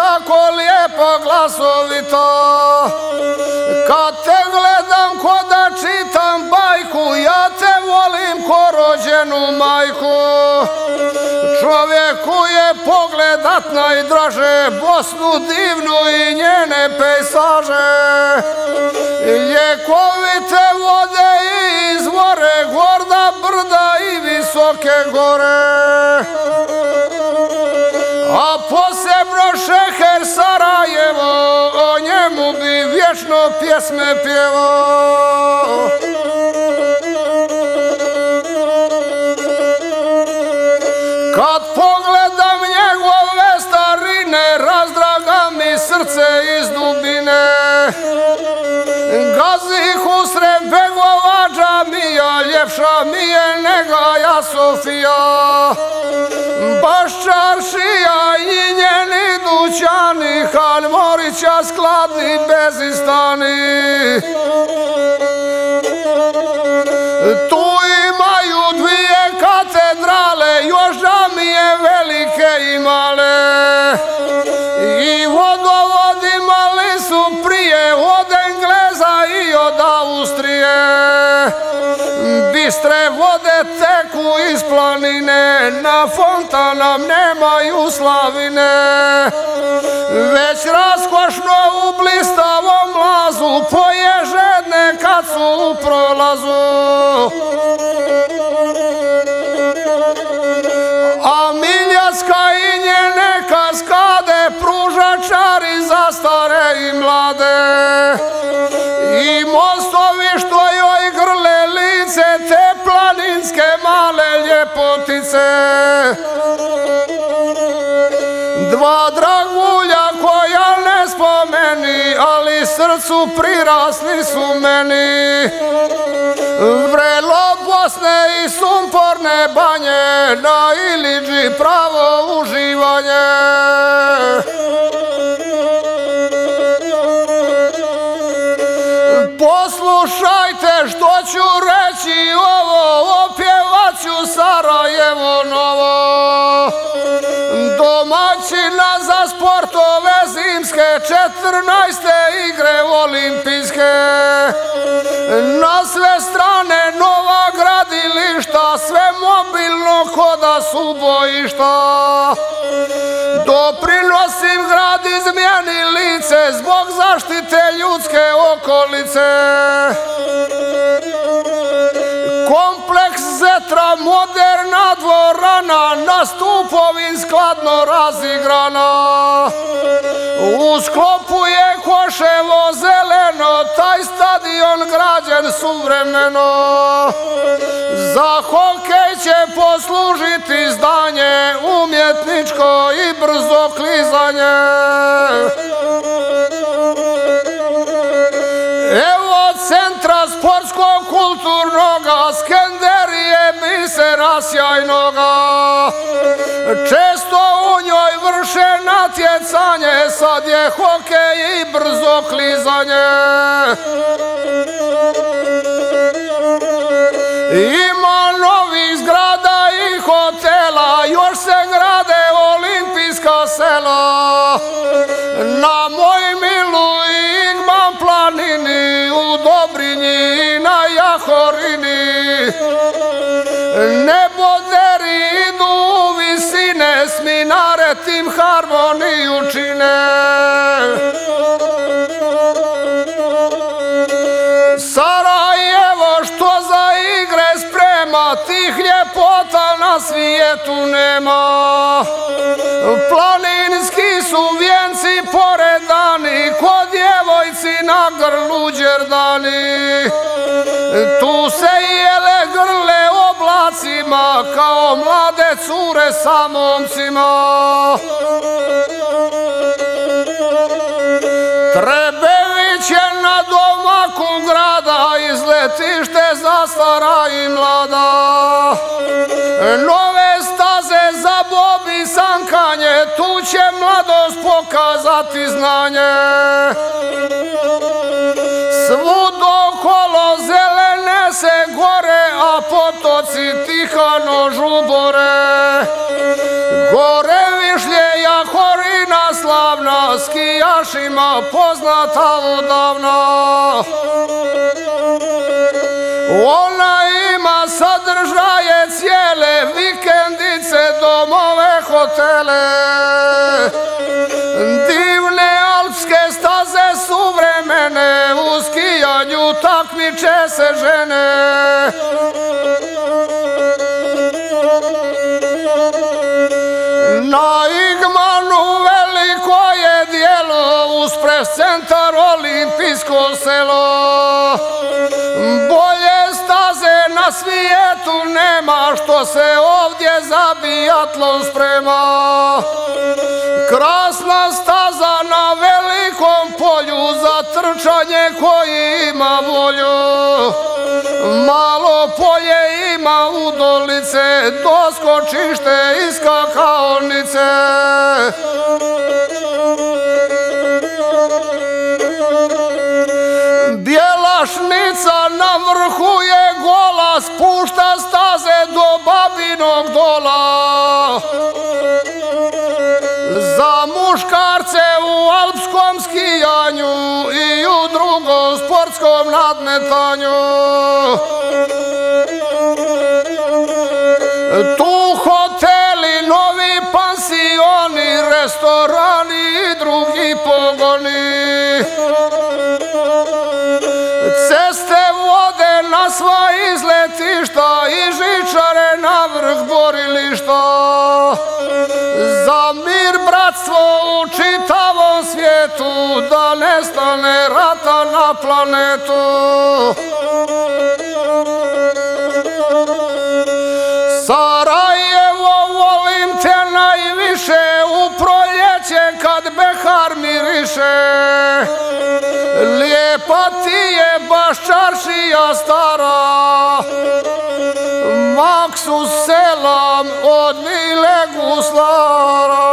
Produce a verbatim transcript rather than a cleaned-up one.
tako lijepo glasovito. Kad te gledam ko da čitam bajku, ja te volim ko rođenu majku. Čovjeku je pogledat najdraže Bosnu divnu i njene pejsaže. Ljekovite vode i izvore, gorda brda i visoke gore. A posebno šeher Sarajevo, o njemu bi vječno pjesme pjevao. Kad pogledam njegove starine, razdraga mi srce iz dubine. Gazih usred begova džamija, ljepša mi je Negaja Sofija. Baš čaršija i njeni dućani, Halj Morića skladni bezistani. Tu imaju dvije katedrale, još džamije velike i male. I vodovod imali su prije od Engleza i od Austrije. Bistre vode teku iz planine, na fontanam nemaju slavine. Već raskošno u blistavom mlazu poje žedne kad su u prolazu. A Miljacka i njene kaskade pruža čari za stare i mlade. I mostovi što joj grle lice, te planinske male ljepotice. Dva dragulja koja ne spomeni, ali srcu prirasli su meni. Vrelo Bosne i sumporne banje, na Iliđi pravo uživanje. Poslušajte što ću reći ovo, opjevat ću Sarajevo novo. Domaćina za sportove zimske, četrnaeste igre olimpijske. Na sve strane nova gradilišta, sve mobilno ko da su bojišta. Doprinosim grad izmjeni lice, zbog zaštite ljudske okolice. Kompleks Zetra, moderna dvorana, na stupovin skladno razigrana. U sklopu je Koševo zeleno, taj stadion građen suvremeno. Za hokej će poslužiti zdanje, umjetničko i brzo klizanje. Evo centra sportsko-kulturnoga, Skenderije bisera sjajnoga. Često u njoj vrše natjecanje, sad je hokej i brzo klizanje. Ima novih zgrada i hotela, još se grade olimpijska sela. Na Mojmilu i Igman planini, u Dobrinji i na Jahorini. Neboderi idu u visine, s minaretim harmoniju čine. Sarajevo što za igre sprema, tih ljepota na svijetu nema. Planinski su vijenci poredani, ko djevojci na grlu đerdani. Tu se jele grle oblacima, kao mlade cure sa momcima. Trebević je na domaku grada, izletište za stara i mlada. Nove staze za bobi sankanje, tu će mladost pokazati znanje. Svud okolo zelene se gore, a potoci Tihano žubore. Gore Višlje, Jahorina slavna, skijašima poznata odavno. Ona ima sadržaje cijele, vikendice, domove, hotele. Divne alpske staze suvremene, u skijanju takmiče se žene. Na Igmanu veliko je dijelo, uz pres centar olimpijsko selo. Bolje staze na svijetu nema, što se ovdje za bijatlon sprema. Krasna staza na velikom polju, za trčanje koji ima volju. Malo polje ima udolice, doskočište i skakaonice. Bjelašnica na vrhu je gola, spušta staze do Babinog dola. Za muškarce u alpskom skijanju i u drugom sportskom nadmetanju. Tu hoteli, novi pansioni, restorani i drugi pogoni. Ceste vode na sva izletišta i žičare na vrh borilišta. Za mir, bratstvo u čitavom svijetu, da nestane rata na planetu. Sarajevo, volim te najviše, u proljeće kad behar miriše. Lijepa ti je baš čaršija stara, Maksu selam od Mile Guslara.